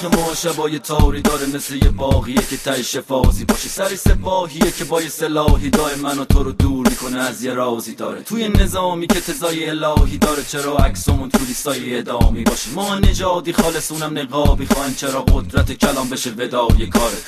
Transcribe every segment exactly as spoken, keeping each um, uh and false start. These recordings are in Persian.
ما شبای تاری داره مثل یه باغیه که ته شفازی باشه، سری سپاهیه که با یه سلاحی دائم منو تو رو دور میکنه از یه رازی داره، توی نظامی که تزای الهی داره چرا عکسمون تو لیستای ادامی باشه، ما نژادی خالص اونم نقابی خواهیم چرا قدرت کلام بشه ودای کارت.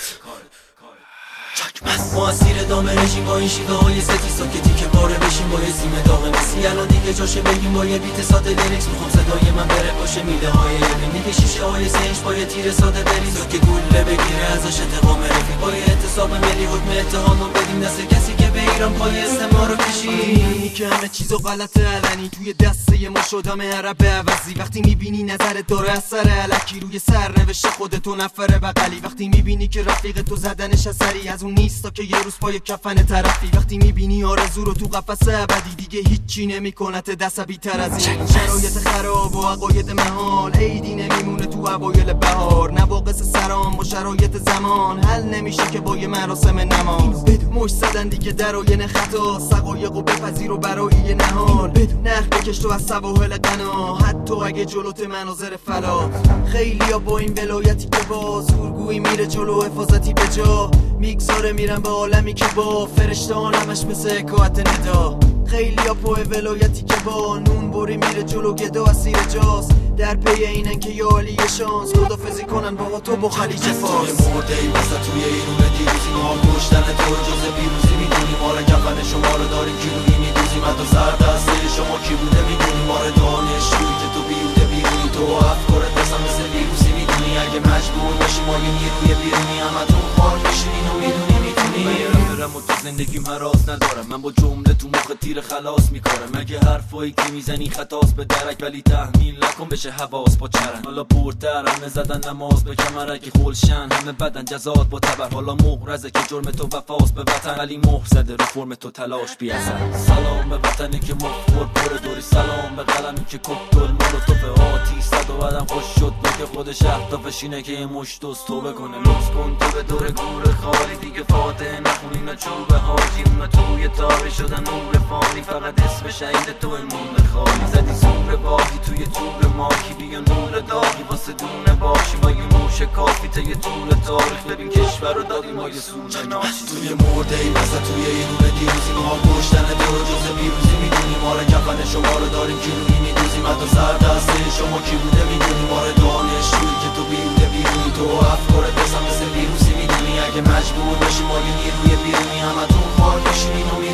ما اسیر دام رژیم با این شیوه های ستی ساکتی که باره بشیم با یه سیم داغ مسی، الان دیگه جاشه بگیم با یه بیت ساده لیریکس، میخوام صدای من بره باشه میله های یقین دیگه شیشه های سنج با یه تیر ساده بریز که گوله بگیره ازش انتقام رفیق، با یه اعتصاب ملی حکم اتهامو بدیم دست کسی که به ایران پای استعمار رو کشید، که همه چیزو غلط علنی توی دسته ما شدم عرب عوضی، وقتی میبینی نظرت داره اثر الکی روی سرنوشت خودتو نفر بغلی، وقتی میبینی که رفیق تو زدنش اثری از اون نیستا که یه روز پای کفن طرفی، وقتی میبینی آرزو رو تو قفس ابدی دیگه هیچی نمیکنت دست بی‌تر از این، شرایط خراب و عقاید محال عیدی نمیمونه تو اوایل بهار، نواقص سرام با شرایط زمان حل نمیشه که با یه مراسم نماز، مش زدن دیگه در آینه خطا سقایقو بپذیر و برای یه نهال نخ بکش تو از سواحل غنا حتی اگه جلوت مناظر فلات، خیلیا با این ولایتی که با زورگویی میره جلو حفاظتی به جا میگذاره میرن به عالمی که با فرشتهان همش مثل حکایت ندا، خیلیا پای ولایتی که با نون بری میره جلو گدا اسیر جاست، در پی اینن که یه عالی شانس خدافزی کنن با تو با خلیج فارس، توی مرده ای بسا توی ایرون دیروزی ما کشتن تو جز بیروزی میدونی ما رو کفن شما رو داریم کیلویی میدوزیم حتی سر دسته شما کی بوده میدونی ما رو دانشجویی که تو بیوده بیرونی تو افکارت بسا مثل ویروسی میدونی اگه مجبور باشی ما یه نیروی بیرونی همتون خار میشین و میدونی میتونی برم و تو زندگیم هراس ندارم، من با جمله تو مخ تیر خلاص میکارم، اگه حرفایی که میزنی خطاست به درک ولی تحمیل نکن بشه حواس با چرن، حالا پرتر همه زدن نماز به کمرک خولشن همه بدن جزاد با تبر، حالا مغرزه که جرم تو وفاست به وطن ولی مهر زده رو فرم تو تلاش بی اثر، سلام به وطنی که مخور پر دوری، سلام به قلمی که کوکتل مولوتوف آتیش زد و بعدم خوش شد که خودش اهدافش اینه که یه مشت دوست توبه کنه، لطف کن تو به دور گور خالی دیگه فاتحه نخونی نه چوب حاجی اونا توی تاری شدن نور فانی، فقط اسم شهید تو مونده خالی، زدی زور باقی توی تور ماکی بیا نور داغی واسه دونه باشی با یه موش کافی تا یه طول تاریخ ببین کشور رو دادیم با یه سونه ناشی، توی مرده ای بسا توی ایرون دیروزی ما کشتن تو رو جز بیروزی میدونی ما رو کفن شما رو داریم کیلویی میدوزیم حتی سر دسته شما کی بوده میدونی ما رو دانشجویی که تو بیوده بیرونی تو افکارت بسا مثل ویروسی میدونی اگه مجبور باشی ما یه نیروی بیرونی همتون خار بشینین و